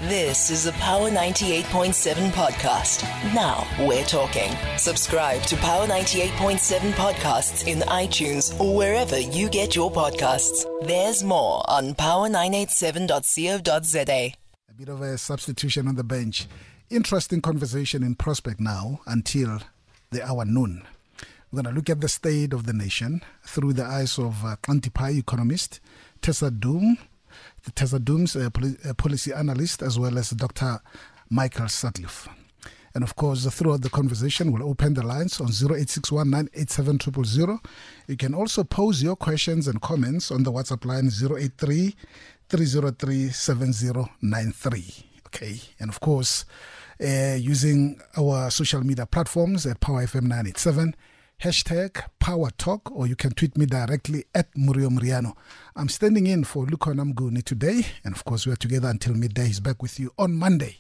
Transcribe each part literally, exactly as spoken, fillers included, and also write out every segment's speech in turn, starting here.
This is a Power ninety-eight point seven podcast. Now we're talking. Subscribe to Power ninety-eight point seven podcasts in iTunes or wherever you get your podcasts. There's more on power nine eight seven dot co dot za. A bit of a substitution on the bench. Interesting conversation in Prospect now until the hour noon. We're going to look at the state of the nation through the eyes of uh, Xantipai economist, Tessa Doom, Tessa Doom's uh, poli- uh, policy analyst, as well as Doctor Michael Sutcliffe. And of course, throughout the conversation, we'll open the lines on zero eight six one nine eight seven zero zero zero. You can also pose your questions and comments on the WhatsApp line zero eight three three zero three seven zero nine three. Okay, and of course, uh, using our social media platforms at Power F M nine eight seven, hashtag Power Talk, or you can tweet me directly at Murio Muriano. I'm standing in for Luko Namguni today, and of course, we are together until midday. He's back with you on Monday.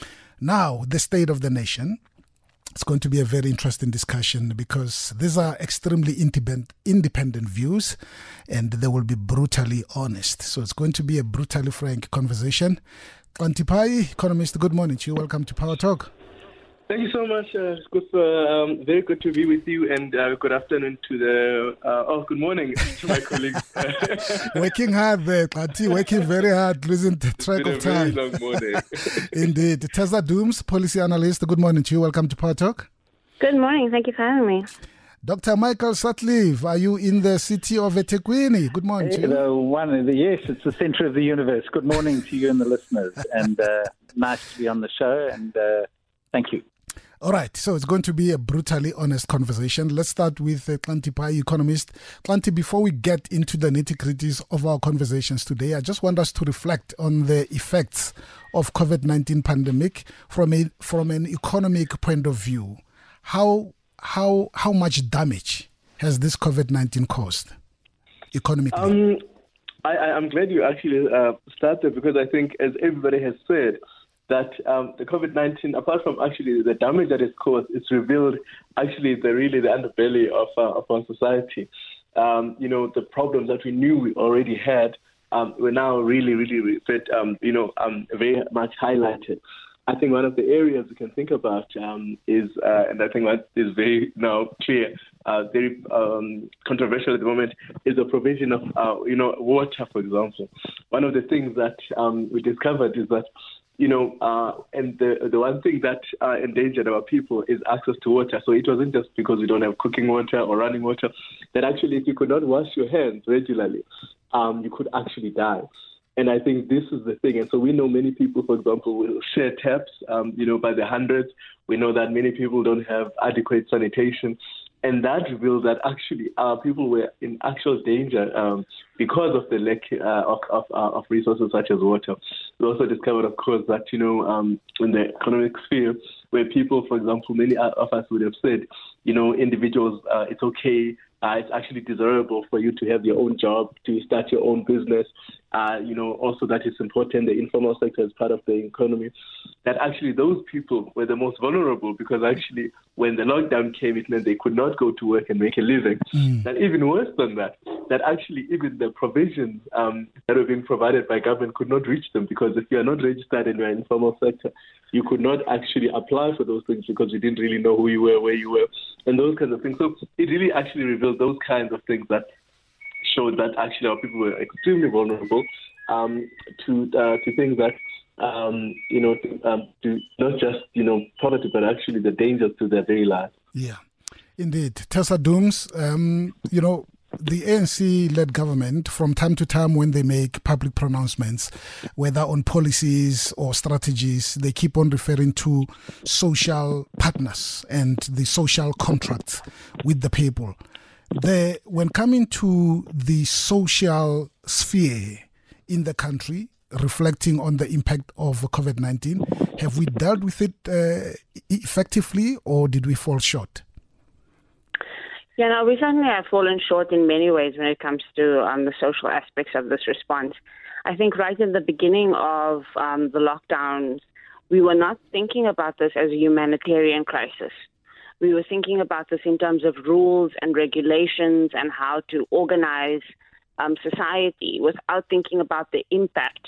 Now, the state of the nation. It's going to be a very interesting discussion because these are extremely independent, independent views, and they will be brutally honest. So it's going to be a brutally frank conversation. Xantipai, economist, good morning to you. Welcome to Power Talk. Thank you so much. Uh, it's good for, um, very good to be with you, and uh, good afternoon to the, uh, oh, good morning to my colleagues. Working hard there, Xanti, working very hard, losing the track of time. It's been a very long morning. Indeed. Tessa Dooms, policy analyst, good morning to you. Welcome to Power Talk. Good morning. Thank you for having me. Doctor Michael Sutcliffe, are you in the city of eThekwini? Good morning to you. The one, the, yes, it's the center of the universe. Good morning to you and the listeners, and uh, nice to be on the show, and uh, thank you. All right, so it's going to be a brutally honest conversation. Let's start with uh, Xantipai economist. Xanti, before we get into the nitty-gritties of our conversations today, I just want us to reflect on the effects of COVID nineteen pandemic from a from an economic point of view. How how how much damage has this COVID nineteen caused economically? Um, I, I'm glad you actually uh, started, because I think, as everybody has said, that um, the COVID nineteen, apart from actually the damage that it's caused, it's revealed actually the really the underbelly of, uh, of our society. Um, you know, the problems that we knew we already had um, were now really, really, um, you know, um, very much highlighted. I think one of the areas we can think about um, is, uh, and I think that is very now clear, uh, very um, controversial at the moment, is the provision of, uh, you know, water, for example. One of the things that um, we discovered is that You know, uh, and the the one thing that uh, endangered our people is access to water. So it wasn't just because we don't have cooking water or running water, that actually if you could not wash your hands regularly, um, you could actually die. And I think this is the thing. And so we know many people, for example, will share taps, um, you know, by the hundreds. We know that many people don't have adequate sanitation. And that reveals that actually our people were in actual danger um, because of the lack uh, of, of, uh, of resources such as water. We also discovered, of course, that, you know, um, in the economic sphere, where people, for example, many of us would have said, you know, individuals, uh, it's okay, uh, it's actually desirable for you to have your own job, to start your own business. Uh, you know, also that it's important, the informal sector is part of the economy, that actually those people were the most vulnerable, because actually when the lockdown came, it meant they could not go to work and make a living. Mm. That even worse than that, that actually even the provisions um, that were being provided by government could not reach them, because if you are not registered in your informal sector, you could not actually apply for those things because you didn't really know who you were, where you were, and those kinds of things. So it really actually revealed those kinds of things that showed that actually our people were extremely vulnerable um, to uh, to things that, um, you know, to, um, to not just, you know, poverty, but actually the dangers to their daily lives. Yeah, indeed. Tessa Dooms, um, you know, the A N C-led government, from time to time when they make public pronouncements, whether on policies or strategies, they keep on referring to social partners and the social contracts with the people. The, when coming to the social sphere in the country, reflecting on the impact of COVID nineteen, have we dealt with it uh, effectively, or did we fall short? Yeah, no, we certainly have fallen short in many ways when it comes to um, the social aspects of this response. I think right in the beginning of um, the lockdowns, we were not thinking about this as a humanitarian crisis. We were thinking about this in terms of rules and regulations and how to organize um, society, without thinking about the impact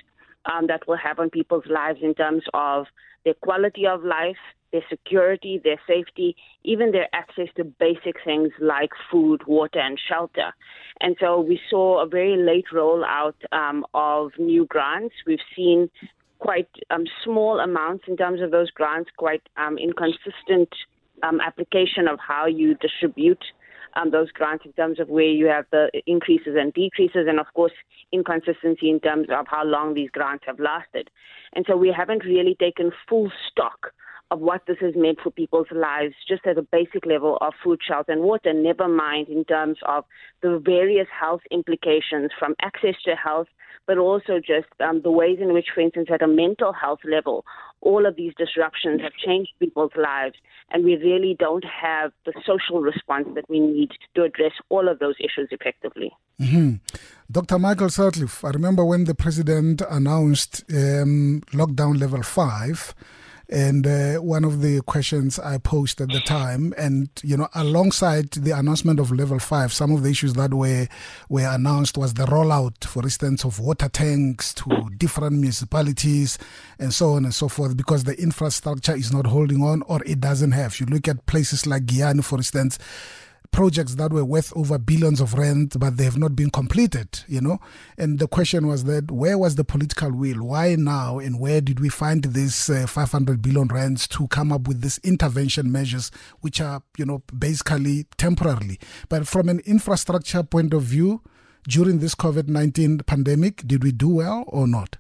um, that will have on people's lives in terms of their quality of life, their security, their safety, even their access to basic things like food, water, and shelter. And so we saw a very late rollout um, of new grants. We've seen quite um, small amounts in terms of those grants, quite um, inconsistent um, application of how you distribute um, those grants in terms of where you have the increases and decreases, and of course inconsistency in terms of how long these grants have lasted. And so we haven't really taken full stock of what this has meant for people's lives, just at a basic level of food, shelter, and water, never mind in terms of the various health implications from access to health, but also just um, the ways in which, for instance, at a mental health level, all of these disruptions have changed people's lives, and we really don't have the social response that we need to address all of those issues effectively. Mm-hmm. Doctor Michael Sutcliffe, I remember when the president announced um, lockdown level five, and uh, one of the questions I posed at the time, and you know, alongside the announcement of level five, some of the issues that were were announced was the rollout, for instance, of water tanks to different municipalities, and so on and so forth, because the infrastructure is not holding on, or it doesn't have. You look at places like Giyani, for instance, projects that were worth over billions of rand, but they have not been completed, you know. And the question was that, where was the political will? Why now? And where did we find this uh, five hundred billion rands to come up with these intervention measures, which are, you know, basically temporarily? But from an infrastructure point of view, during this COVID nineteen pandemic, did we do well or not?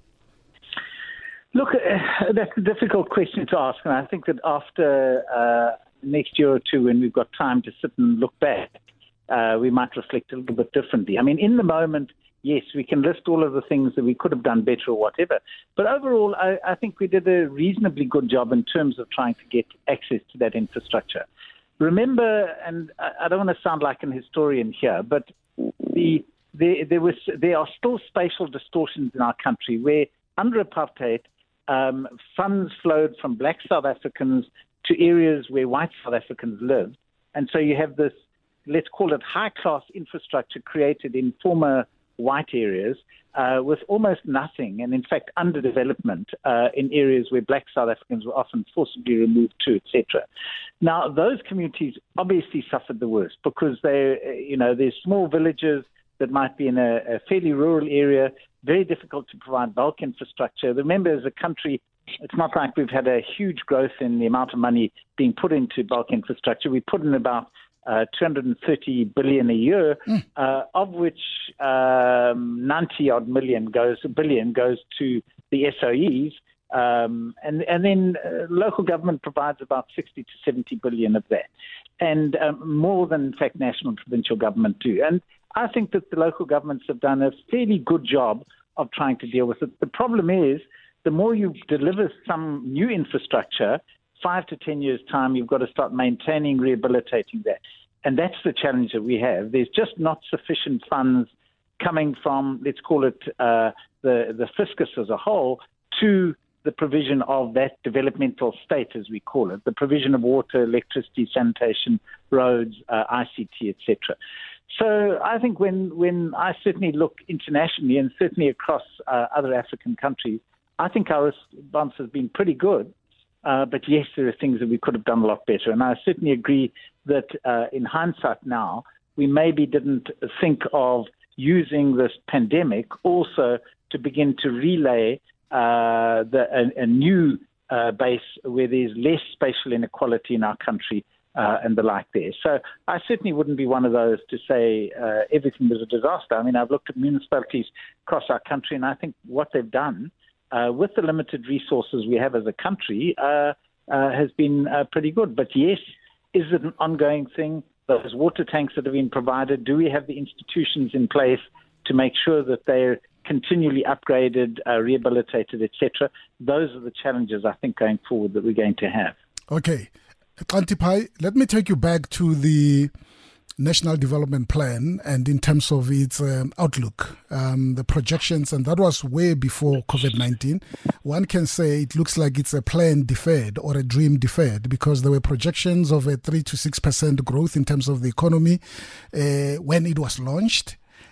Look, uh, that's a difficult question to ask. And I think that after uh, next year or two, when we've got time to sit and look back, uh, we might reflect a little bit differently. I mean, in the moment, yes, we can list all of the things that we could have done better or whatever. But overall, I, I think we did a reasonably good job in terms of trying to get access to that infrastructure. Remember, and I, I don't want to sound like an historian here, but the, the, there was there are still spatial distortions in our country where under apartheid, um, funds flowed from black South Africans to areas where white South Africans lived. And so you have this, let's call it high-class infrastructure created in former white areas uh, with almost nothing, and in fact underdevelopment uh, in areas where black South Africans were often forcibly removed to, et cetera. Now, those communities obviously suffered the worst because they, you know, there's small villages that might be in a, a fairly rural area, very difficult to provide bulk infrastructure. Remember, as a country, it's not like we've had a huge growth in the amount of money being put into bulk infrastructure. We put in about uh, two hundred thirty billion a year, mm. uh, of which um, ninety odd million goes, a billion goes to the S O Es, um, and and then uh, local government provides about sixty to seventy billion of that, and um, more than in fact national and provincial government do. And I think that the local governments have done a fairly good job of trying to deal with it. The problem is, the more you deliver some new infrastructure, five to ten years' time, you've got to start maintaining, rehabilitating that. And that's the challenge that we have. There's just not sufficient funds coming from, let's call it, uh, the, the fiscus as a whole to the provision of that developmental state, as we call it, the provision of water, electricity, sanitation, roads, uh, I C T, et cetera. So I think when, when I certainly look internationally and certainly across uh, other African countries, I think our response has been pretty good, uh, but yes, there are things that we could have done a lot better. And I certainly agree that uh, in hindsight now, we maybe didn't think of using this pandemic also to begin to relay uh, the, a, a new uh, base where there's less spatial inequality in our country uh, and the like there. So I certainly wouldn't be one of those to say uh, everything was a disaster. I mean, I've looked at municipalities across our country, and I think what they've done Uh, with the limited resources we have as a country, uh, uh, has been uh, pretty good. But yes, is it an ongoing thing? Those water tanks that have been provided, do we have the institutions in place to make sure that they're continually upgraded, uh, rehabilitated, et cetera? Those are the challenges, I think, going forward that we're going to have. Okay. Xantipai, let me take you back to the National Development Plan and in terms of its um, outlook, um, the projections, and that was way before COVID nineteen. One can say it looks like it's a plan deferred or a dream deferred, because there were projections of a three to six percent growth in terms of the economy uh, when it was launched.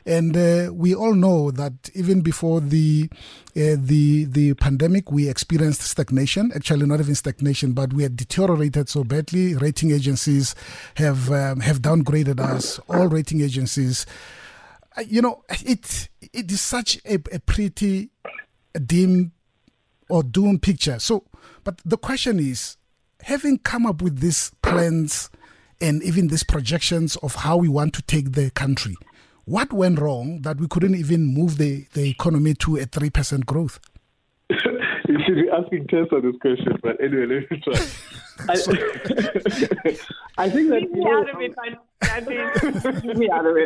And uh, we all know that even before the uh, the the pandemic, we experienced stagnation. Actually, not even stagnation, but we had deteriorated so badly. Rating agencies have um, have downgraded us. All rating agencies. Uh, you know, it it is such a, a pretty dim or doomed picture. So, but the question is, having come up with these plans and even these projections of how we want to take the country, what went wrong that we couldn't even move the, the economy to a three percent growth? You should be asking Tessa this question, but anyway, let me try. I, I think that... Leave me out of it, man. Leave me out of it.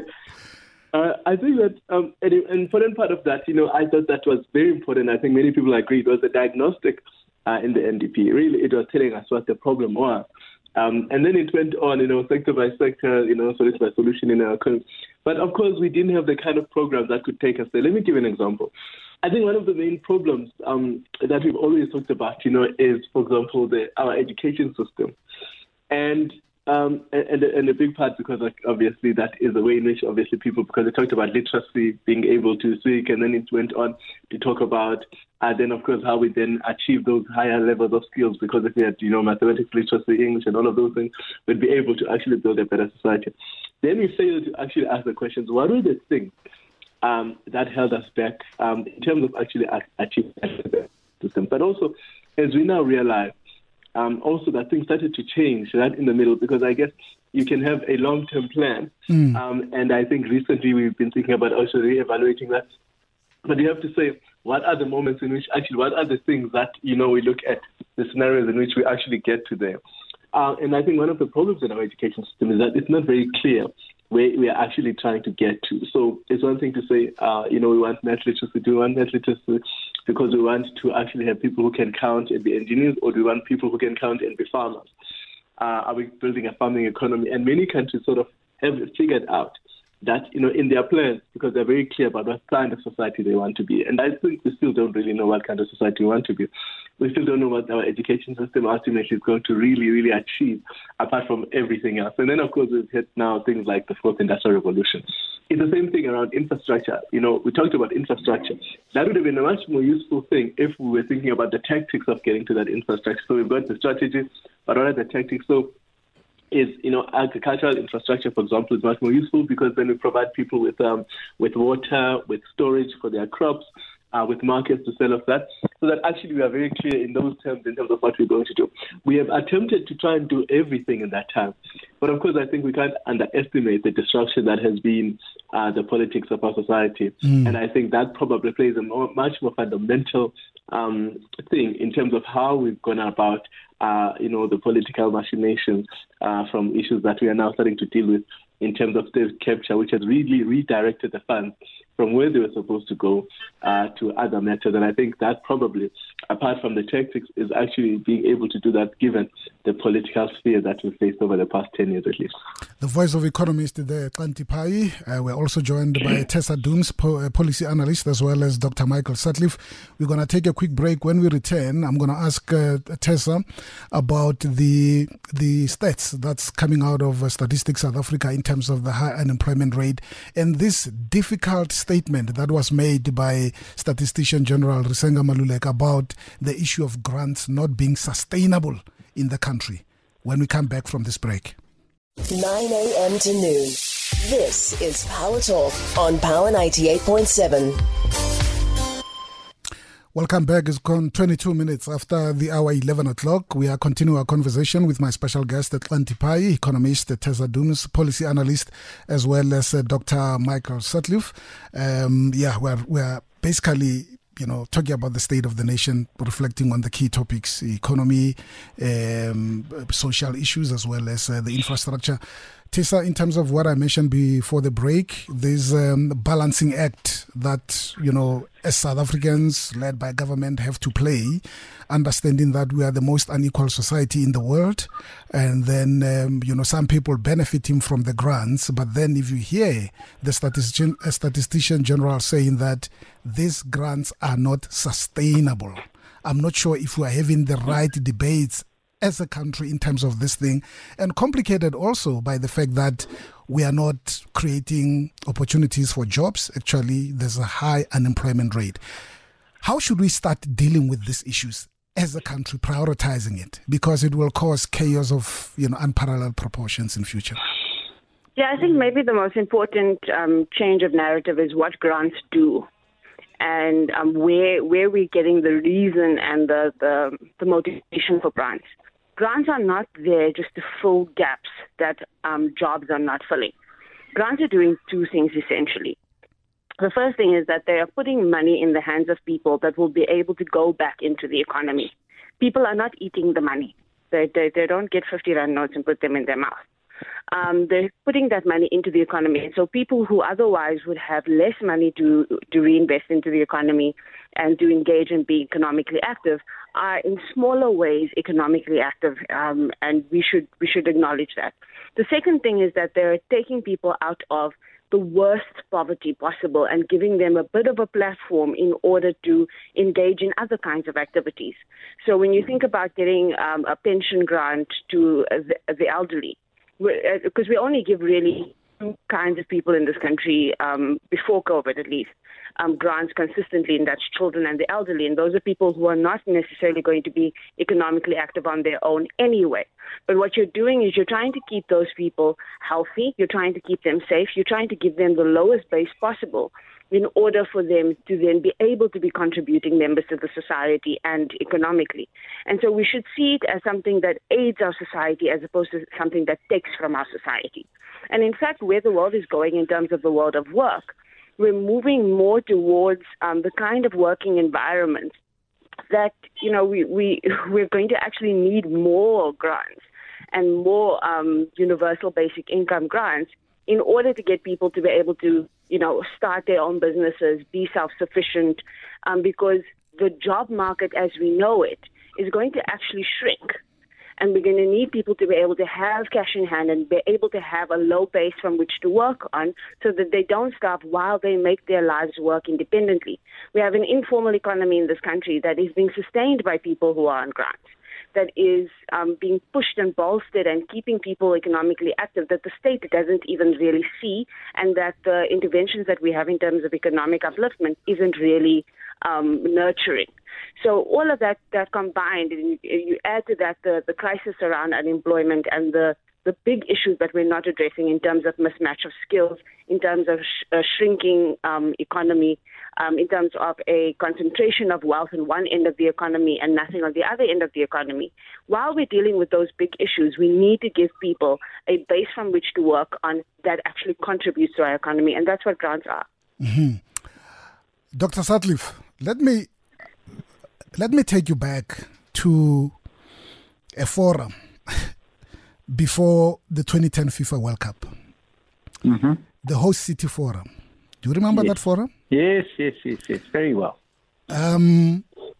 Uh, I think that um, an important part of that, you know, I thought that was very important. I think many people agreed. It was the diagnostic uh, in the N D P. Really, it was telling us what the problem was. Um, and then it went on, you know, sector by sector, you know, solution by solution in our economy. But of course, we didn't have the kind of programs that could take us there. Let me give you an example. I think one of the main problems um, that we've always talked about, you know, is, for example, the, our education system. And Um, and, and a big part because, like, obviously, that is the way in which, obviously, people, because they talked about literacy, being able to speak, and then it went on to talk about, uh, then, of course, how we then achieve those higher levels of skills, because if we had, you know, mathematics, literacy, English, and all of those things, we'd be able to actually build a better society. Then we failed to actually ask the questions, what were the things um, that held us back um, in terms of actually achieving the system? But also, as we now realize, Um, also that things started to change right in the middle, because I guess you can have a long-term plan. Mm. Um, and I think recently we've been thinking about also re-evaluating that. But you have to say, what are the moments in which actually, what are the things that, you know, we look at the scenarios in which we actually get to there. Uh, and I think one of the problems in our education system is that it's not very clear where we are actually trying to get to. So it's one thing to say, uh, you know, we want math literacy, do we want math literacy because we want to actually have people who can count and be engineers, or do we want people who can count and be farmers? Uh, are we building a farming economy? And many countries sort of have figured out that, you know, in their plans, because they're very clear about what kind of society they want to be. And I think we still don't really know what kind of society we want to be. We still don't know what our education system ultimately is going to really, really achieve, apart from everything else. And then, of course, we've had now things like the fourth industrial revolution. It's the same thing around infrastructure. You know, we talked about infrastructure. That would have been a much more useful thing if we were thinking about the tactics of getting to that infrastructure. So we've got the strategy, but what are the tactics? So is, you know, agricultural infrastructure, for example, is much more useful because then we provide people with um, with water, with storage for their crops, uh, with markets to sell off that, so that actually we are very clear in those terms in terms of what we're going to do. We have attempted to try and do everything in that time. But of course, I think we can't underestimate the disruption that has been uh, the politics of our society. Mm. And I think that probably plays a more, much more fundamental um, thing in terms of how we've gone about Uh, you know, the political machinations uh, from issues that we are now starting to deal with in terms of state capture, which has really redirected the funds from where they were supposed to go uh, to other matters. And I think that probably, apart from the tactics, is actually being able to do that given the political sphere that we faced over the past ten years at least. The voice of economist there, Xanti Pai. Uh, we're also joined by Tessa Dooms, po- uh, policy analyst, as well as Doctor Michael Sutcliffe. We're going to take a quick break. When we return, I'm going to ask uh, Tessa about the the stats that's coming out of uh, Statistics South Africa in terms of the high unemployment rate, and this difficult statement that was made by Statistician General Risenga Maluleka about the issue of grants not being sustainable in the country. When we come back from this break. nine a.m. to noon. This is Power Talk on Power ninety-eight point seven. Welcome back. It's gone twenty-two minutes after the hour eleven o'clock. We are continuing our conversation with my special guest, Xanti Pai, economist, Tessa Dooms, policy analyst, as well as uh, Doctor Michael Sutcliffe. Um, yeah, we're, we're basically, you know, talking about the state of the nation, reflecting on the key topics, economy, um, social issues, as well as uh, the infrastructure. Tessa, in terms of what I mentioned before the break, there's a um, balancing act that, you know, as South Africans led by government have to play, understanding that we are the most unequal society in the world. And then, um, you know, some people benefiting from the grants. But then if you hear the statistician, a statistician general saying that these grants are not sustainable, I'm not sure if we are having the right debates as a country in terms of this thing, and complicated also by the fact that we are not creating opportunities for jobs. Actually, there's a high unemployment rate. How should we start dealing with these issues as a country, prioritizing it? Because it will cause chaos of, you know, unparalleled proportions in future. Yeah, I think maybe the most important um, change of narrative is what grants do, and um, where where we're getting the reason and the, the, the motivation for grants. Grants are not there just to fill gaps that um, jobs are not filling. Grants are doing two things essentially. The first thing is that they are putting money in the hands of people that will be able to go back into the economy. People are not eating the money. They, they, they don't get fifty rand notes and put them in their mouth. Um, they're putting that money into the economy. And so people who otherwise would have less money to, to reinvest into the economy and to engage and be economically active are in smaller ways economically active, um, and we should we should acknowledge that. The second thing is that they're taking people out of the worst poverty possible and giving them a bit of a platform in order to engage in other kinds of activities. So when you think about getting um, a pension grant to uh, the, the elderly, because we only give really two kinds of people in this country, um, before COVID at least, um, grants consistently, and that's children and the elderly. And those are people who are not necessarily going to be economically active on their own anyway. But what you're doing is you're trying to keep those people healthy, you're trying to keep them safe, you're trying to give them the lowest base possible in order for them to then be able to be contributing members to the society and economically. And so we should see it as something that aids our society as opposed to something that takes from our society. And in fact, where the world is going in terms of the world of work, we're moving more towards um, the kind of working environment that, you know, we, we, we're going to actually need more grants and more um, universal basic income grants in order to get people to be able to, you know, start their own businesses, be self-sufficient, um, because the job market as we know it is going to actually shrink. And we're going to need people to be able to have cash in hand and be able to have a low base from which to work on so that they don't starve while they make their lives work independently. We have an informal economy in this country that is being sustained by people who are on grants, that is um, being pushed and bolstered and keeping people economically active that the state doesn't even really see, and that the interventions that we have in terms of economic upliftment isn't really um, nurturing. So all of that, that combined, and you add to that the, the crisis around unemployment and the, the big issues that we're not addressing in terms of mismatch of skills, in terms of sh- a shrinking um, economy, um, in terms of a concentration of wealth on one end of the economy and nothing on the other end of the economy. While we're dealing with those big issues, we need to give people a base from which to work on that actually contributes to our economy, and that's what grants are. Mm-hmm. Doctor Sutcliffe, let me let me take you back to a forum before the twenty ten FIFA World Cup. Mm-hmm. The Host City Forum. Do you remember yes. that forum? Yes, yes, yes, yes, very well. Um,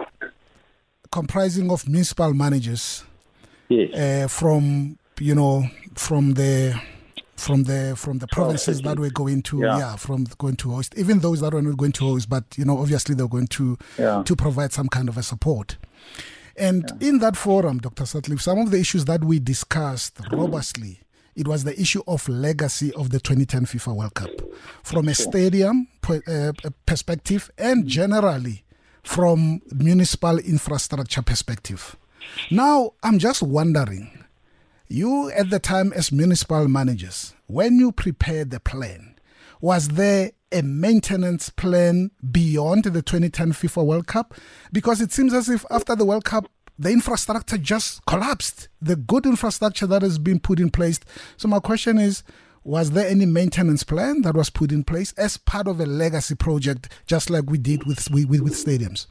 comprising of municipal managers. Yes. Uh, from you know from the from the from the provinces that were going to yeah. yeah from going to host, even those that were not going to host, but you know obviously they're going to yeah. to provide some kind of a support. And yeah. in that forum, Doctor Sutcliffe, some of the issues that we discussed robustly, it was the issue of legacy of the twenty ten FIFA World Cup from a stadium uh, perspective and generally from municipal infrastructure perspective. Now, I'm just wondering, you at the time as municipal managers, when you prepared the plan, was there a maintenance plan beyond the twenty ten FIFA World Cup? Because it seems as if after the World Cup, the infrastructure just collapsed, the good infrastructure that has been put in place. So my question is, was there any maintenance plan that was put in place as part of a legacy project, just like we did with with, with stadiums?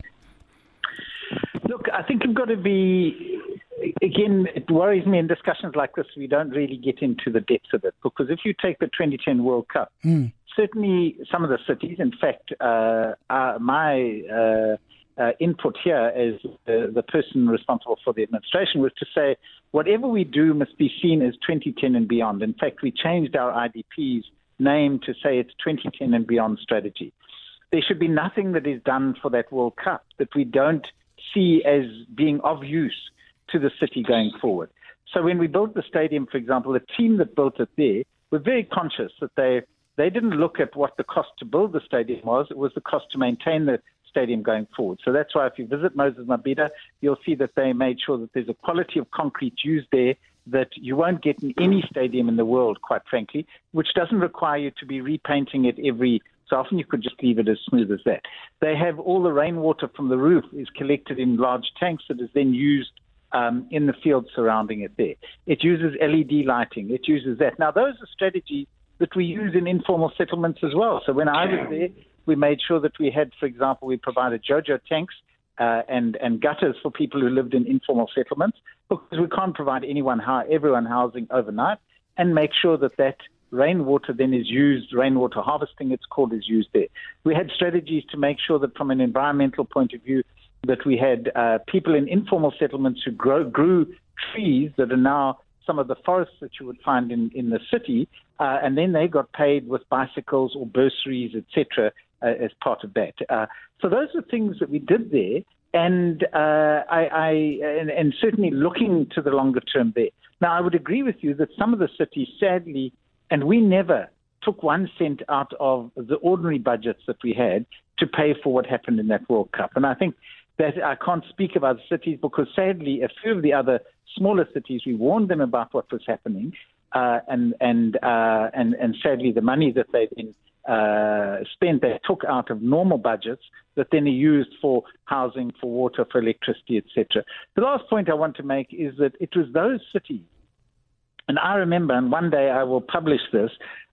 Look, I think you've got to be, again, it worries me in discussions like this, we don't really get into the depths of it. Because if you take the twenty ten World Cup, mm. certainly some of the cities, in fact, uh, uh, my uh, uh, input here as uh, the person responsible for the administration was to say, whatever we do must be seen as twenty ten and beyond. In fact, we changed our I D P's name to say it's twenty ten and beyond strategy. There should be nothing that is done for that World Cup that we don't see as being of use to the city going forward. So when we built the stadium, for example, the team that built it there were very conscious that they they didn't look at what the cost to build the stadium was. It was the cost to maintain the stadium going forward. So that's why if you visit Moses Mabhida, you'll see that they made sure that there's a quality of concrete used there that you won't get in any stadium in the world, quite frankly, which doesn't require you to be repainting it every so often. You could just leave it as smooth as that. They have all the rainwater from the roof is collected in large tanks that is then used um, in the field surrounding it there. It uses L E D lighting. It uses that. Now, those are strategies that we use in informal settlements as well. So when I was there, we made sure that we had, for example, we provided JoJo tanks uh, and, and gutters for people who lived in informal settlements, because we can't provide anyone, everyone housing overnight, and make sure that that rainwater then is used, rainwater harvesting it's called, is used there. We had strategies to make sure that from an environmental point of view, that we had uh, people in informal settlements who grow, grew trees that are now some of the forests that you would find in, in the city, uh, and then they got paid with bicycles or bursaries, et cetera, uh, as part of that. Uh, so those are things that we did there, and uh, I, I and, and certainly looking to the longer term there. Now, I would agree with you that some of the cities, sadly, and we never took one cent out of the ordinary budgets that we had to pay for what happened in that World Cup. And I think that I can't speak about cities because, sadly, a few of the other smaller cities, we warned them about what was happening, uh, and and, uh, and and sadly, the money that they then uh, spent, they took out of normal budgets that then are used for housing, for water, for electricity, et cetera. The last point I want to make is that it was those cities, and I remember, and one day I will publish this,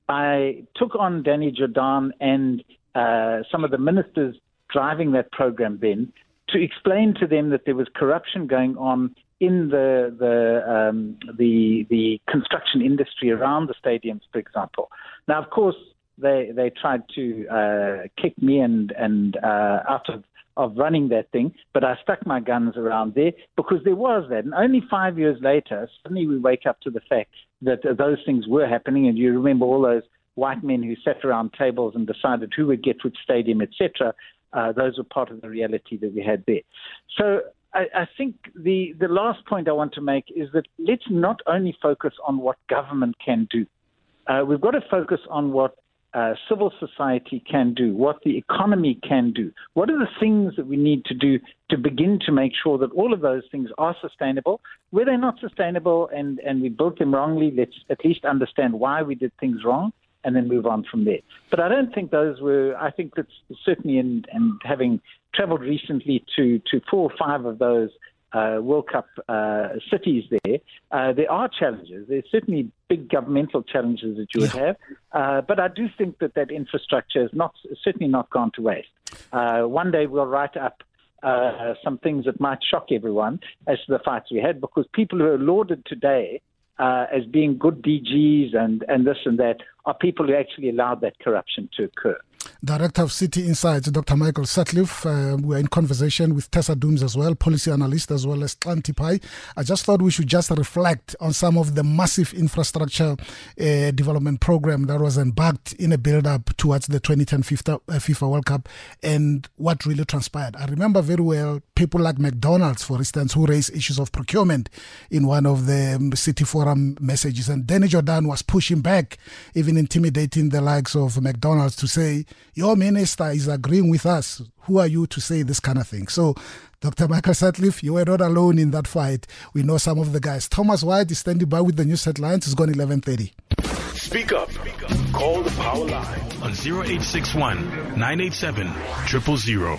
I took on Danny Jordan and uh, some of the ministers driving that program then, to explain to them that there was corruption going on in the the um, the the construction industry around the stadiums, for example. Now, of course, they they tried to uh, kick me and and uh, out of, of running that thing, but I stuck my guns around there because there was that. And only five years later, suddenly we wake up to the fact that uh, those things were happening, and you remember all those white men who sat around tables and decided who would get which stadium, et cetera. Uh, those were part of the reality that we had there. So I, I think the, the last point I want to make is that let's not only focus on what government can do. Uh, we've got to focus on what uh, civil society can do, what the economy can do. What are the things that we need to do to begin to make sure that all of those things are sustainable? Where they're not sustainable and, and we built them wrongly, let's at least understand why we did things wrong, and then move on from there. But I don't think those were, I think that's certainly, in, and having traveled recently to, to four or five of those uh, World Cup uh, cities there, uh, there are challenges. There's certainly big governmental challenges that you would have. Uh, but I do think that that infrastructure has not, certainly not gone to waste. Uh, one day we'll write up uh, some things that might shock everyone as to the fights we had, because people who are lauded today Uh, as being good D Gs and, and this and that are people who actually allowed that corruption to occur. Director of City Insights, Doctor Michael Sutcliffe. Uh, we're in conversation with Tessa Dooms as well, policy analyst, as well as Xanti Pai. I just thought we should just reflect on some of the massive infrastructure uh, development program that was embarked in a build-up towards the twenty ten FIFA, uh, FIFA World Cup and what really transpired. I remember very well people like McDonald's, for instance, who raised issues of procurement in one of the um, City Forum messages. And Danny Jordan was pushing back, even intimidating the likes of McDonald's to say, your minister is agreeing with us. Who are you to say this kind of thing? So, Doctor Michael Sutcliffe, you were not alone in that fight. We know some of the guys. Thomas White is standing by with the news headlines. It's gone eleven thirty. Speak up. Call the power line on zero eight six one, nine eight seven, zero zero zero.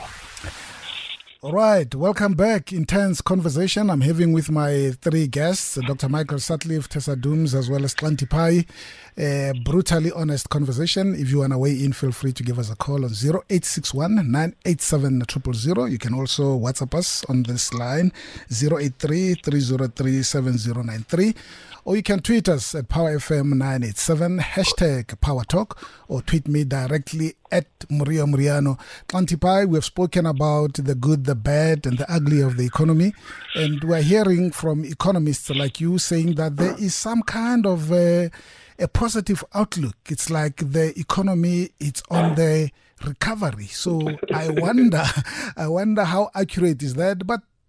All right, welcome back. Intense conversation I'm having with my three guests, Doctor Michael Sutcliffe, Tessa Dooms, as well as Xanti Pai. A brutally honest conversation. If you want to weigh in, feel free to give us a call on zero eight six one, nine eight seven, zero zero zero. You can also WhatsApp us on this line, zero eight three, three zero three, seven zero nine three. Or you can tweet us at Power F M nine eight seven, hashtag Power Talk, or tweet me directly at Murio Muriano. Xanti Pai, we have spoken about the good, the bad, and the ugly of the economy. And we're hearing from economists like you saying that there is some kind of a, a positive outlook. It's like the economy, it's on the recovery. So I wonder, I wonder how accurate is that. But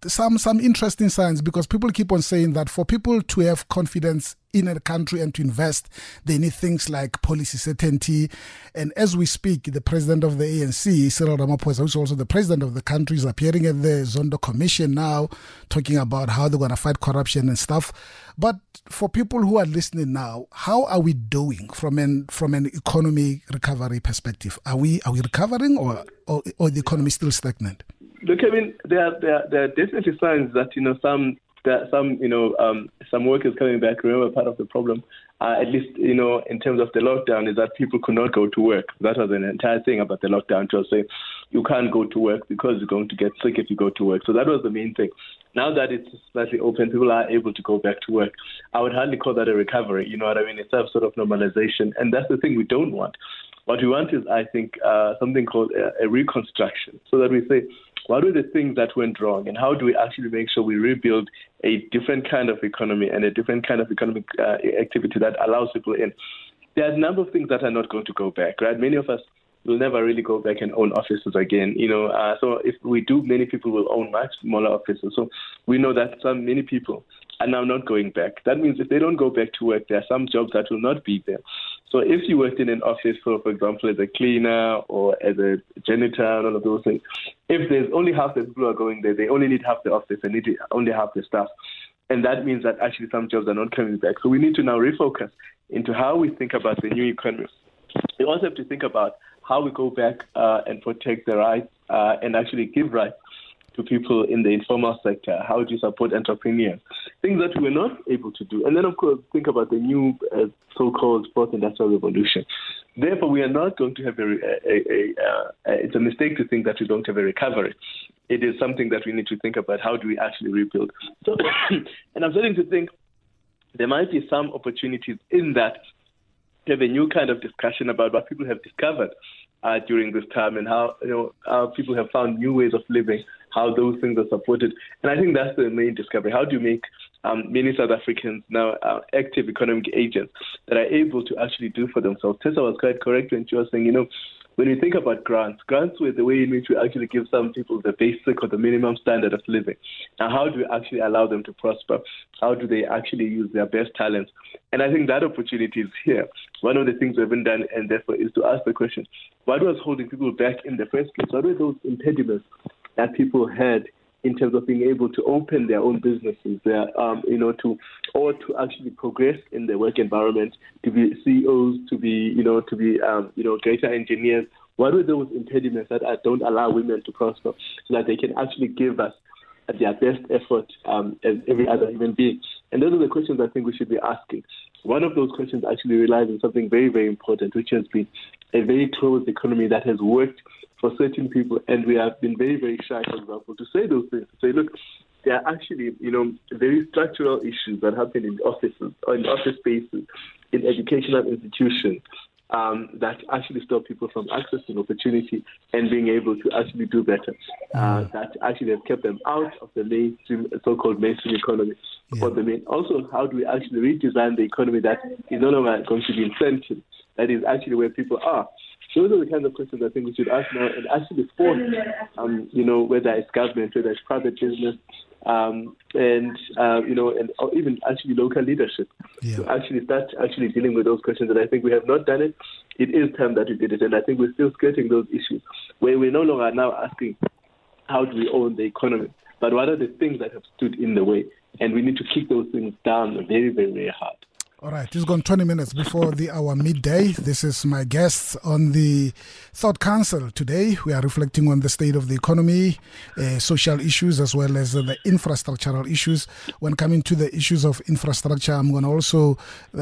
some some interesting signs, because people keep on saying that for people to have confidence in a country and to invest, they need things like policy certainty. And as we speak, the president of the A N C, Cyril Ramaphosa, who's also the president of the country, is appearing at the Zondo Commission now, talking about how they're going to fight corruption and stuff. But for people who are listening now, how are we doing from an from an economy recovery perspective? Are we are we recovering, or or, or the economy still stagnant? Look, I mean, there are, there are, there are definitely signs that, you know, some that some, you know, um, some work is coming back. Remember, part of the problem, uh, at least, you know, in terms of the lockdown, is that people could not go to work. That was an entire thing about the lockdown, to say you can't go to work because you're going to get sick if you go to work. So that was the main thing. Now that it's slightly open, people are able to go back to work. I would hardly call that a recovery. You know what I mean? It's some sort of normalization. And that's the thing we don't want. What we want is, I think, uh, something called a, a reconstruction, so that we say, what were the things that went wrong, and how do we actually make sure we rebuild a different kind of economy and a different kind of economic uh, activity that allows people in? There are a number of things that are not going to go back, right? Many of us will never really go back and own offices again, you know. Uh, so if we do, many people will own much smaller offices. So we know that some many people are now not going back. That means if they don't go back to work, there are some jobs that will not be there. So if you worked in an office, for, for example, as a cleaner or as a janitor and all of those things, if there's only half the people who are going there, they only need half the office and need only half the staff. And that means that actually some jobs are not coming back. So we need to now refocus into how we think about the new economy. We also have to think about how we go back uh, and protect the rights uh, and actually give rights to people in the informal sector. How do you support entrepreneurs? Things that we were not able to do. And then, of course, think about the new uh, so-called fourth industrial revolution. Therefore, we are not going to have a, a, a, a, a, it's a mistake to think that we don't have a recovery. It is something that we need to think about. How do we actually rebuild? So, and I'm starting to think there might be some opportunities in that to have a new kind of discussion about what people have discovered uh, during this time, and how, you know, how people have found new ways of living, how those things are supported. And I think that's the main discovery. How do you make um, many South Africans now uh, active economic agents that are able to actually do for themselves? Tessa was quite correct when she was saying, you know, when we think about grants, grants were the way in which we actually give some people the basic or the minimum standard of living. Now, how do we actually allow them to prosper? How do they actually use their best talents? And I think that opportunity is here. One of the things we haven't done, and therefore, is to ask the question, what was holding people back in the first place? What were those impediments that people had in terms of being able to open their own businesses, their, um, you know, to or to actually progress in the work environment, to be C E Os, to be, you know, to be, um, you know, greater engineers? What are those impediments that uh, don't allow women to prosper, so that they can actually give us their best effort um, as every other human being? And those are the questions I think we should be asking. One of those questions actually relies on something very, very important, which has been a very closed economy that has worked for certain people, and we have been very, very shy, for example, to say those things, to say, look, there are actually, you know, very structural issues that happen in offices, or in office spaces, in educational institutions, um, that actually stop people from accessing opportunity and being able to actually do better, uh, that actually have kept them out of the mainstream, so-called mainstream economy. Yeah. For the main. Also, how do we actually redesign the economy that is no longer going to be incentive, that is actually where people are? Those are the kinds of questions I think we should ask now, and actually force, um, you know, whether it's government, whether it's private business, um, and, uh, you know, and or even actually local leadership, yeah, to actually start actually dealing with those questions. And I think we have not done it. It is time that we did it. And I think we're still skirting those issues, where we're no longer now asking, how do we own the economy? But what are the things that have stood in the way? And we need to kick those things down very, very, very hard. All right, it's gone twenty minutes before the hour midday. This is my guest on the Thought Council today. We are reflecting on the state of the economy, uh, social issues, as well as uh, the infrastructural issues. When coming to the issues of infrastructure, I'm going to also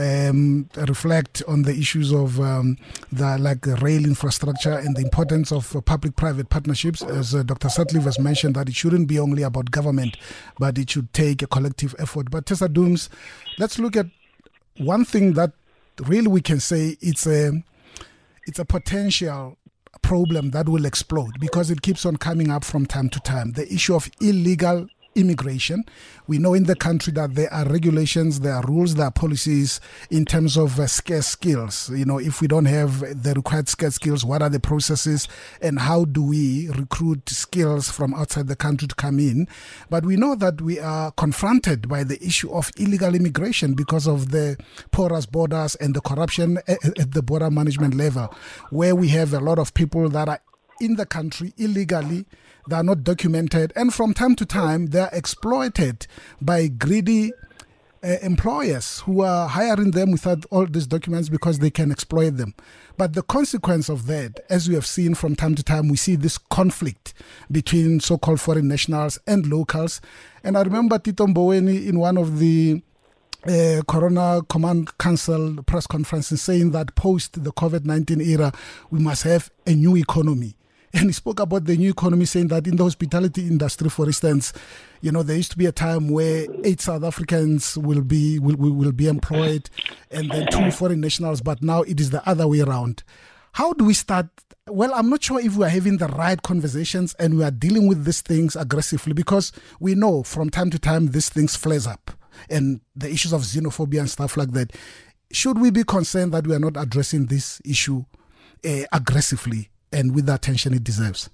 um, reflect on the issues of um, the like rail infrastructure and the importance of uh, public-private partnerships. As uh, Doctor Sutcliffe has mentioned, that it shouldn't be only about government, but it should take a collective effort. But Tessa Dooms, let's look at one thing that really we can say it's a it's a potential problem that will explode, because it keeps on coming up from time to time. The issue of illegal immigration. We know in the country that there are regulations, there are rules, there are policies in terms of uh, scarce skills. You know, if we don't have the required scarce skills, what are the processes and how do we recruit skills from outside the country to come in? But we know that we are confronted by the issue of illegal immigration because of the porous borders and the corruption at, at the border management level, where we have a lot of people that are in the country illegally, they are not documented, and from time to time they are exploited by greedy uh, employers who are hiring them without all these documents because they can exploit them. But the consequence of that, as we have seen from time to time, we see this conflict between so-called foreign nationals and locals. And I remember Tito Mboweni in one of the Uh, Corona Command Council press conferences saying that post the COVID nineteen era, we must have a new economy. And he spoke about the new economy, saying that in the hospitality industry, for instance, you know, there used to be a time where eight South Africans will be will, will, will be employed and then two foreign nationals, but now it is the other way around. How do we start? Well, I'm not sure if we are having the right conversations and we are dealing with these things aggressively, because we know from time to time these things flares up. And the issues of xenophobia and stuff like that. Should we be concerned that we are not addressing this issue uh, aggressively and with the attention it deserves?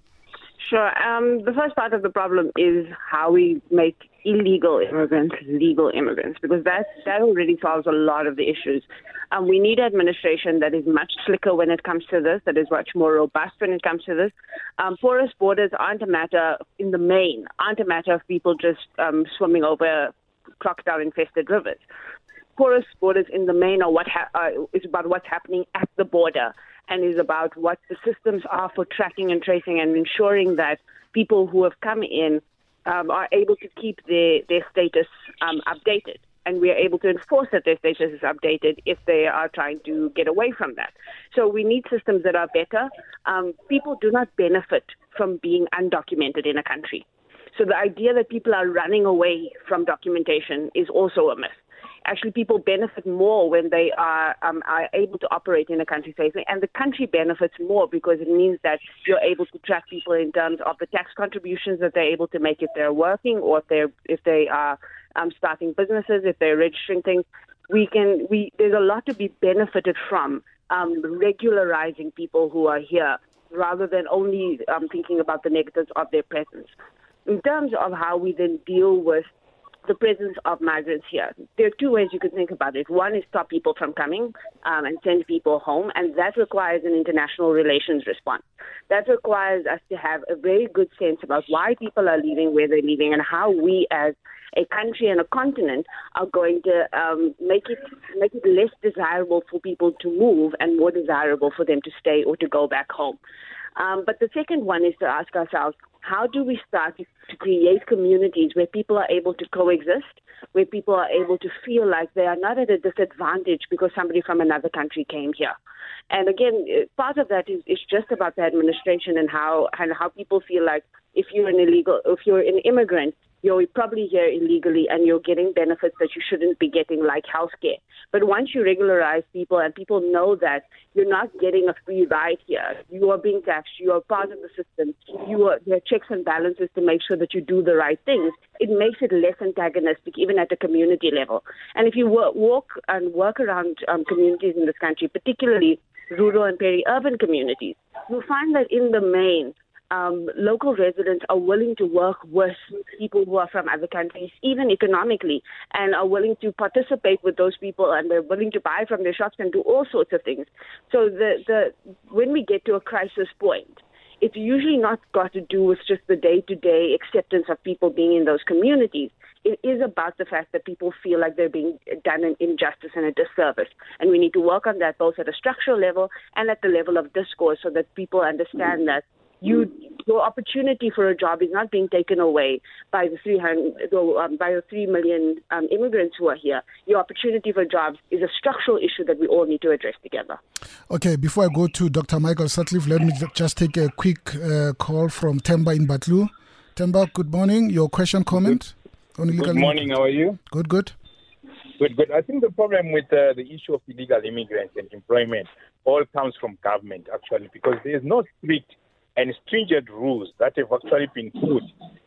Um, um, the first part of the problem is how we make illegal immigrants legal immigrants, because that, that already solves a lot of the issues. Um, we need administration that is much slicker when it comes to this, that is much more robust when it comes to this. Um, porous borders aren't a matter, in the main, aren't a matter of people just um, swimming over crocodile-infested rivers. Porous borders in the main are what ha- uh, is about what's happening at the border, and is about what the systems are for tracking and tracing and ensuring that people who have come in um, are able to keep their, their status um, updated. And we are able to enforce that their status is updated if they are trying to get away from that. So we need systems that are better. Um, people do not benefit from being undocumented in a country. So the idea that people are running away from documentation is also a myth. Actually, people benefit more when they are, um, are able to operate in a country safely, and the country benefits more because it means that you're able to track people in terms of the tax contributions that they're able to make if they're working, or if they're if they are um, starting businesses, if they're registering things. We can we there's a lot to be benefited from um, regularizing people who are here, rather than only um, thinking about the negatives of their presence. In terms of how we then deal with the presence of migrants here, there are two ways you could think about it. One is stop people from coming um, and send people home, and that requires an international relations response. That requires us to have a very good sense about why people are leaving, where they're leaving, and how we as a country and a continent are going to um, make it make it less desirable for people to move and more desirable for them to stay or to go back home. Um, but the second one is to ask ourselves, how do we start to create communities where people are able to coexist, where people are able to feel like they are not at a disadvantage because somebody from another country came here? And again, part of that is, is just about the administration and how and how people feel like if you're an illegal, if you're an immigrant, you're probably here illegally and you're getting benefits that you shouldn't be getting, like healthcare. But once you regularize people and people know that you're not getting a free ride here, you are being taxed, you are part of the system, you are, there are checks and balances to make sure that you do the right things, it makes it less antagonistic, even at the community level. And if you work, walk and work around um, communities in this country, particularly rural and peri-urban communities, you'll find that in the main, Um, local residents are willing to work with people who are from other countries, even economically, and are willing to participate with those people, and they're willing to buy from their shops and do all sorts of things. So the, the when we get to a crisis point, it's usually not got to do with just the day-to-day acceptance of people being in those communities. It is about the fact that people feel like they're being done an injustice and a disservice. And we need to work on that both at a structural level and at the level of discourse, so that people understand that You, your opportunity for a job is not being taken away by the three hundred, um, by the three million um, immigrants who are here. Your opportunity for jobs is a structural issue that we all need to address together. Okay, before I go to Doctor Michael Sutcliffe, let me just take a quick uh, call from Temba in Batlu. Temba, good morning. Your question, comment? On illegal good morning. How are you? Good, good. Good, good. I think the problem with uh, the issue of illegal immigrants and employment all comes from government, actually, because there is no strict and stringent rules that have actually been put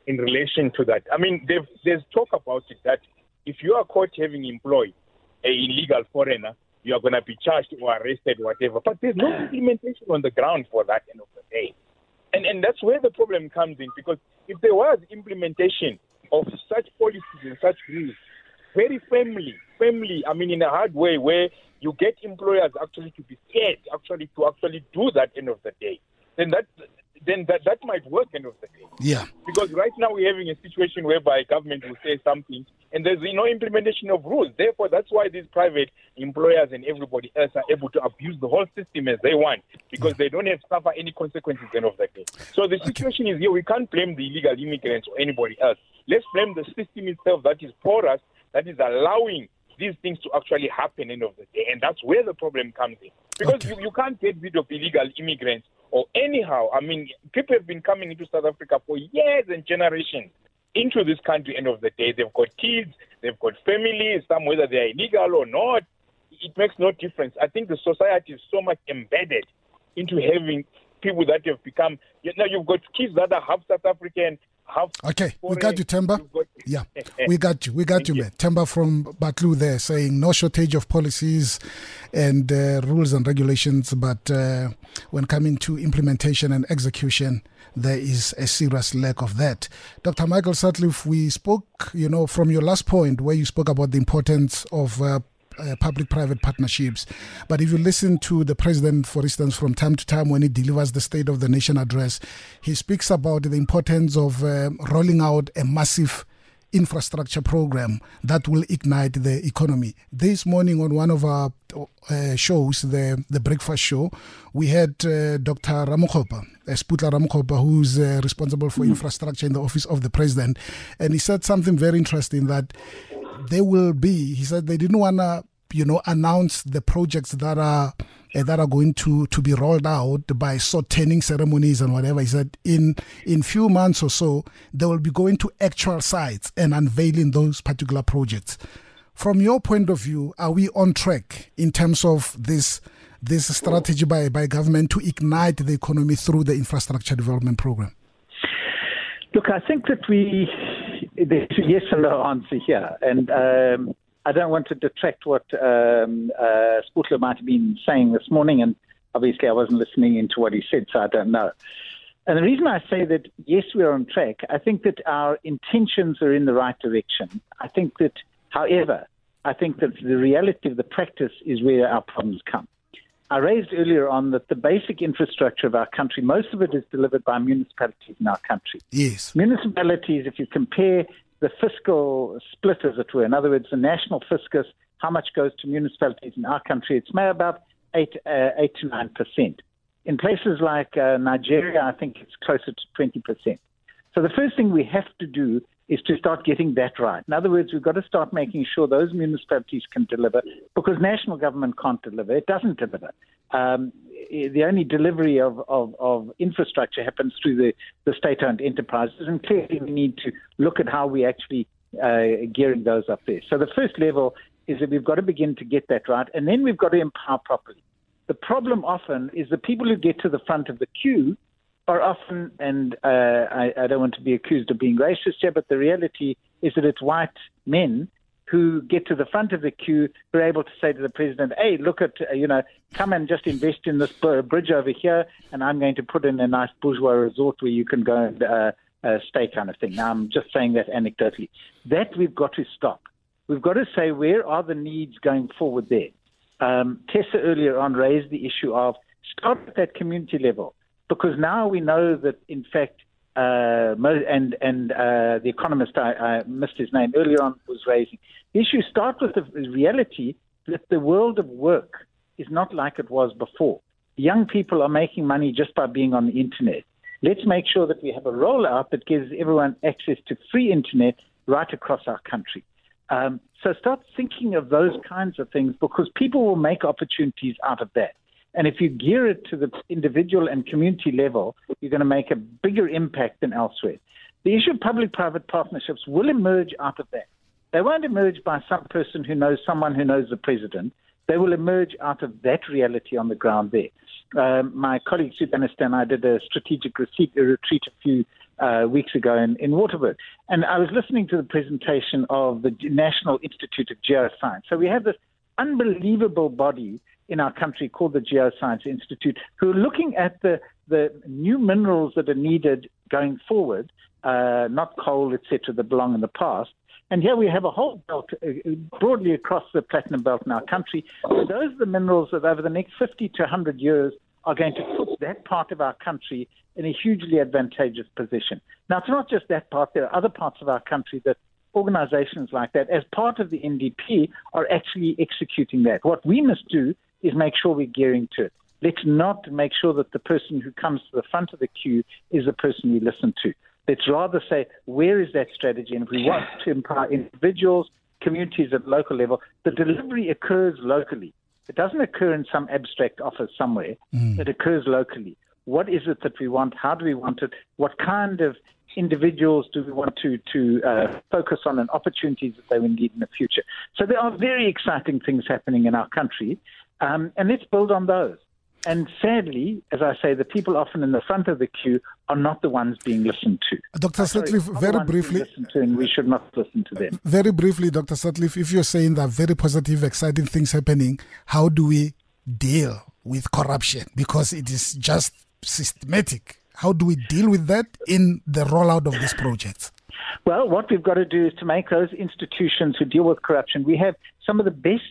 in relation to that. I mean, there's talk about it that if you are caught having employed an illegal foreigner, you are going to be charged or arrested or whatever. But there's no implementation on the ground for that end of the day. And and that's where the problem comes in, because if there was implementation of such policies and such rules, very firmly, firmly, I mean, in a hard way, where you get employers actually to be scared, actually to actually do that end of the day, then that then that, that might work end of the day. Yeah. Because right now we're having a situation whereby government will say something and there's no implementation of rules. Therefore, that's why these private employers and everybody else are able to abuse the whole system as they want, because they don't have to suffer any consequences end of the day. So the situation okay. is here. We can't blame the illegal immigrants or anybody else. Let's blame the system itself that is porous, that is allowing these things to actually happen end of the day. And that's where the problem comes in. Because okay. you, you can't get rid of illegal immigrants or anyhow. I mean, people have been coming into South Africa for years and generations into this country end of the day. They've got kids, they've got families, some whether they are illegal or not. It makes no difference. I think the society is so much embedded into having people that have become, you know, you've got kids that are half South African, half Okay, foreign. we got you, Temba. Got, yeah, we got you. We got you, man. Temba from Batlu there saying no shortage of policies and uh, rules and regulations, but uh, when coming to implementation and execution, there is a serious lack of that. Doctor Michael Sutcliffe, we spoke, you know, from your last point where you spoke about the importance of uh, Uh, public-private partnerships. But if you listen to the president, for instance, from time to time when he delivers the State of the Nation address, he speaks about the importance of uh, rolling out a massive infrastructure program that will ignite the economy. This morning on one of our uh, shows, the, the breakfast show, we had uh, Doctor Ramokgopa, uh, Sputla Ramokgopa, who's uh, responsible for infrastructure in the office of the president. And he said something very interesting, that there will be, he said they didn't want to, you know, announce the projects that are uh, that are going to, to be rolled out by sword-turning ceremonies and whatever. He said in in few months or so, they will be going to actual sites and unveiling those particular projects. From your point of view, are we on track in terms of this this strategy by, by government to ignite the economy through the infrastructure development program? Look, I think that we, there's a yes and no answer here. And um, I don't want to detract what um, uh, Sputla might have been saying this morning. And obviously I wasn't listening into what he said, so I don't know. And the reason I say that, yes, we're on track, I think that our intentions are in the right direction. I think that, however, I think that the reality of the practice is where our problems come. I raised earlier on that the basic infrastructure of our country, most of it is delivered by municipalities in our country. Yes. Municipalities, if you compare the fiscal split, as it were, in other words, the national fiscus, how much goes to municipalities in our country, it's maybe about eight, uh, eight to nine percent. In places like uh, Nigeria, I think it's closer to twenty percent. So the first thing we have to do is to start getting that right. In other words, we've got to start making sure those municipalities can deliver, because national government can't deliver. It doesn't deliver. Um, the only delivery of, of, of infrastructure happens through the, the state-owned enterprises, and clearly we need to look at how we actually uh, gearing those up there. So the first level is that we've got to begin to get that right, and then we've got to empower properly. The problem often is the people who get to the front of the queue are often, and uh, I, I don't want to be accused of being racist here, but the reality is that it's white men who get to the front of the queue who are able to say to the president, hey, look at, uh, you know, come and just invest in this uh, bridge over here, and I'm going to put in a nice bourgeois resort where you can go and uh, uh, stay, kind of thing. Now, I'm just saying that anecdotally. That we've got to stop. We've got to say, where are the needs going forward there? Um, Tessa earlier on raised the issue of start at that community level. Because now we know that, in fact, uh, and and uh, the economist, I, I missed his name earlier on, was raising, the issue starts with the reality that the world of work is not like it was before. Young people are making money just by being on the internet. Let's make sure that we have a rollout that gives everyone access to free internet right across our country. Um, so start thinking of those kinds of things, because people will make opportunities out of that. And if you gear it to the individual and community level, you're going to make a bigger impact than elsewhere. The issue of public-private partnerships will emerge out of that. They won't emerge by some person who knows someone who knows the president. They will emerge out of that reality on the ground there. Um, my colleague Sue Bannister and I did a strategic retreat a few uh, weeks ago in, in Waterberg. And I was listening to the presentation of the National Institute of Geoscience. So we have this unbelievable body in our country called the Geoscience Institute, who are looking at the, the new minerals that are needed going forward, uh, not coal, et cetera, that belong in the past. And here we have a whole belt uh, broadly across the platinum belt in our country. So those are the minerals that over the next fifty to one hundred years are going to put that part of our country in a hugely advantageous position. Now, it's not just that part. There are other parts of our country that organizations like that, as part of the N D P, are actually executing that. What we must do is make sure we're gearing to it. Let's not make sure that the person who comes to the front of the queue is the person we listen to. Let's rather say, where is that strategy? And if we want to empower individuals, communities at local level, the delivery occurs locally. It doesn't occur in some abstract office somewhere. Mm. It occurs locally. What is it that we want? How do we want it? What kind of individuals do we want to, to uh, focus on and opportunities that they will need in the future? So there are very exciting things happening in our country, um, and let's build on those. And sadly, as I say, the people often in the front of the queue are not the ones being listened to. Doctor Sutcliffe, very briefly. To and we should not listen to them. Very briefly, Doctor Sutcliffe, if you're saying that very positive, exciting things happening, how do we deal with corruption? Because it is just systematic. How do we deal with that in the rollout of these projects? Well, what we've got to do is to make those institutions who deal with corruption. We have some of the best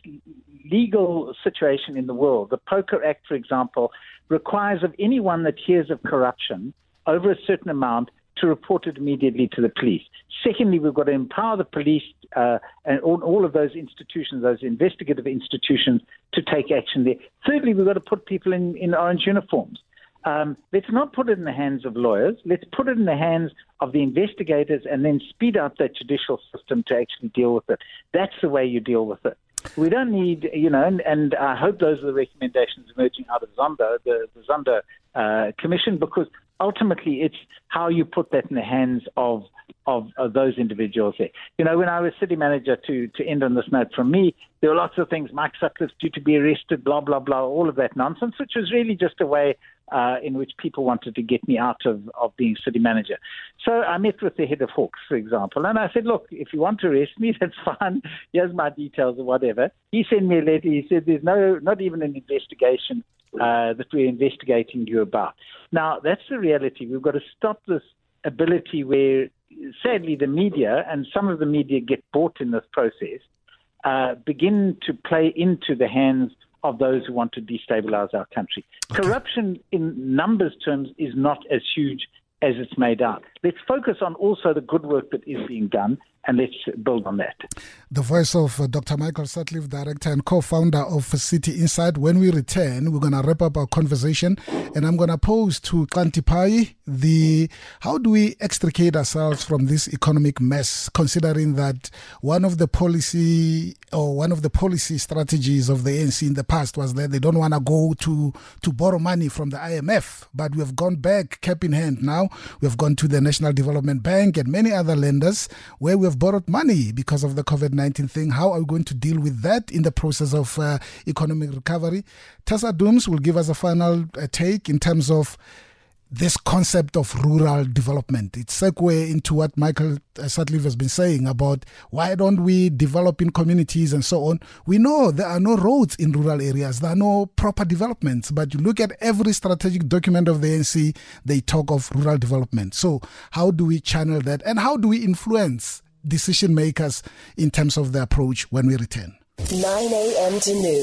legal situation in the world. The POCR Act, for example, requires of anyone that hears of corruption over a certain amount to report it immediately to the police. Secondly, we've got to empower the police uh, and all, all of those institutions, those investigative institutions, to take action there. Thirdly, we've got to put people in, in orange uniforms. Um, let's not put it in the hands of lawyers. Let's put it in the hands of the investigators and then speed up that judicial system to actually deal with it. That's the way you deal with it. We don't need, you know, and, and I hope those are the recommendations emerging out of Zondo, the, the Zondo uh, Commission, because ultimately it's how you put that in the hands of, of, of those individuals there. You know, when I was city manager, to, to end on this note from me, there were lots of things, Mike Sutcliffe due to be arrested, blah, blah, blah, all of that nonsense, which was really just a way uh, in which people wanted to get me out of, of being city manager. So I met with the head of Hawks, for example, and I said, look, if you want to arrest me, that's fine. Here's my details or whatever. He sent me a letter. He said there's no, not even an investigation uh, that we're investigating you about. Now, that's the reality. We've got to stop this ability where, sadly, the media, and some of the media get bought in this process, uh, begin to play into the hands of those who want to destabilize our country. Okay. Corruption in numbers terms is not as huge as it's made out. Let's focus on also the good work that is being done, and let's build on that. The voice of uh, Doctor Michael Sutcliffe, director and co-founder of City Insight. When we return, we're going to wrap up our conversation, and I'm going to pose to Xanti Pai the how do we extricate ourselves from this economic mess, considering that one of the policy or one of the policy strategies of the A N C in the past was that they don't want to go to to borrow money from the I M F, but we have gone back cap in hand now. We have gone to the National Development Bank and many other lenders where we have borrowed money because of the COVID nineteen thing. How are we going to deal with that in the process of uh, economic recovery? Tessa Dooms will give us a final uh, take in terms of this concept of rural development. It's segue into what Michael uh, Sutcliffe has been saying about why don't we develop in communities and so on. We know there are no roads in rural areas. There are no proper developments. But you look at every strategic document of the A N C, they talk of rural development. So how do we channel that? And how do we influence decision makers in terms of the approach when we return? nine a.m. to noon.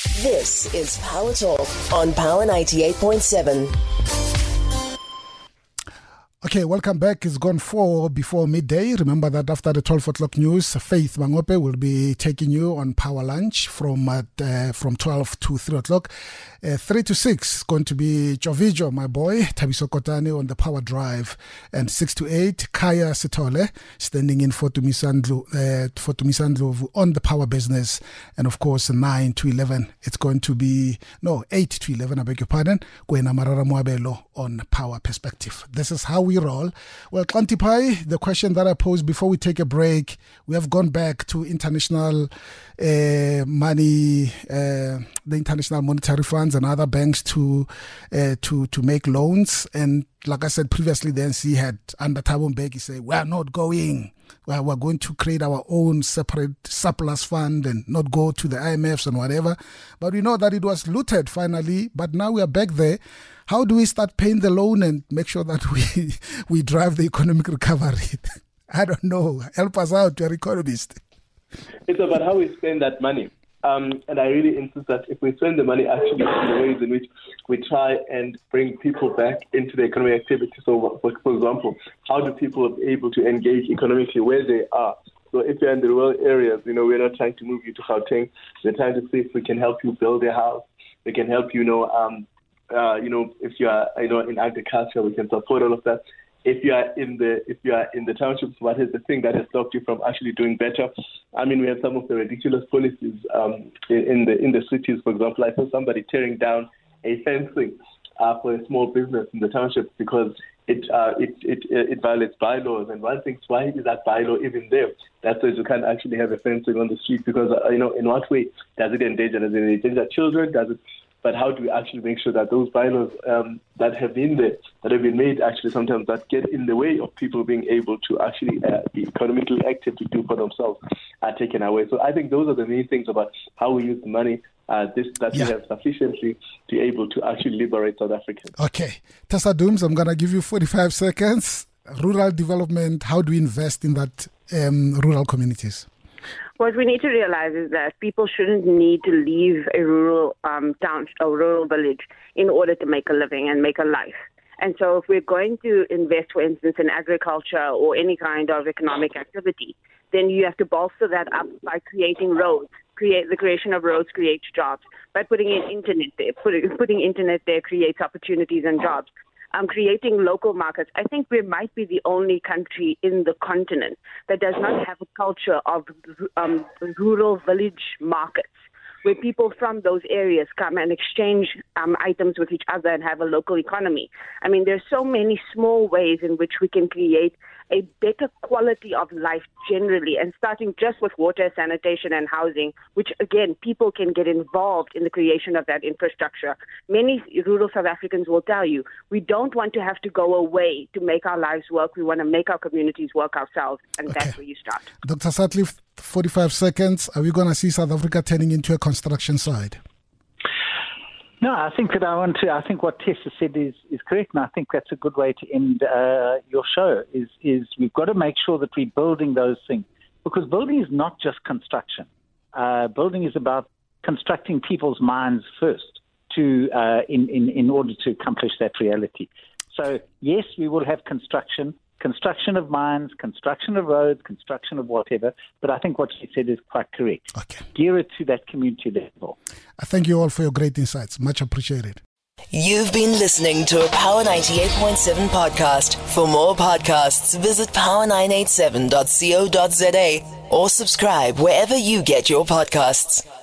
This is Power Talk on Power ninety-eight point seven. Okay, welcome back. It's gone four before midday. Remember that after the twelve o'clock news, Faith Mangope will be taking you on Power Lunch from uh, uh, from twelve to three o'clock. Uh, three to six is going to be Jovijo, my boy, Tabiso Kotane on the Power Drive. And six to eight, Kaya Sitole, standing in for Tumisandlu, uh, for Tumisandlu on the Power Business. And of course, nine to eleven, it's going to be, no, eight to eleven, I beg your pardon, Kwena Marara Mwabelo on Power Perspective. This is how we we roll. Well, Xantipai, the question that I posed before we take a break, we have gone back to international uh, money, uh, the International Monetary Funds and other banks to uh, to to make loans. And like I said previously, the N C had under Thabo Mbeki say, we are not going. Well, we're going to create our own separate surplus fund and not go to the I M Fs and whatever. But we know that it was looted finally, but now we are back there. How do we start paying the loan and make sure that we we drive the economic recovery? I don't know. Help us out, you're an economist. It's about how we spend that money. Um, and I really insist that if we spend the money actually in the ways in which we try and bring people back into the economic activity. So, for, for example, how do people be able to engage economically where they are? So if you're in the rural areas, you know, we're not trying to move you to Gauteng. We're trying to see if we can help you build a house. We can help you, you know, um, uh, you know, if you are, you know, in agriculture, we can support all of that. If you are in the if you are in the townships, what is the thing that has stopped you from actually doing better? I mean, we have some of the ridiculous policies um, in, in the in the cities. For example, I saw somebody tearing down a fencing uh, for a small business in the townships because it uh, it, it it violates bylaws. And one thinks, why is that bylaw even there? That's why you can't actually have a fencing on the street because uh, you know, in what way does it endanger? Does it endanger children? Does it? But how do we actually make sure that those bylaws um, that have been there, that have been made, actually sometimes that get in the way of people being able to actually uh, be economically active to do for themselves are taken away. So I think those are the main things about how we use the money uh, this, that yeah. we have sufficiently to be able to actually liberate South Africans. Okay. Tessa Dooms, I'm going to give you forty-five seconds. Rural development, how do we invest in that um, rural communities? What we need to realize is that people shouldn't need to leave a rural um, town, a rural village, in order to make a living and make a life. And so if we're going to invest, for instance, in agriculture or any kind of economic activity, then you have to bolster that up by creating roads. Create the creation of roads creates jobs. By putting in internet there, putting, putting internet there creates opportunities and jobs. Um, creating local markets. I think we might be the only country in the continent that does not have a culture of um, rural village markets where people from those areas come and exchange um, items with each other and have a local economy. I mean, there's so many small ways in which we can create a better quality of life generally, and starting just with water, sanitation, and housing, which, again, people can get involved in the creation of that infrastructure. Many rural South Africans will tell you, we don't want to have to go away to make our lives work. We want to make our communities work ourselves, and okay. that's where you start. Doctor Sutcliffe, forty-five seconds. Are we going to see South Africa turning into a construction site? No, I think that I want to. I think what Tessa said is, is correct, and I think that's a good way to end uh, your show. Is is we've got to make sure that we're building those things, because building is not just construction. Uh, building is about constructing people's minds first to uh, in, in in order to accomplish that reality. So yes, we will have construction. Construction of mines, construction of roads, construction of whatever. But I think what she said is quite correct. Okay. Gear it to that community level. I thank you all for your great insights. Much appreciated. You've been listening to a Power ninety-eight point seven podcast. For more podcasts, visit power nine eight seven dot co dot za or subscribe wherever you get your podcasts.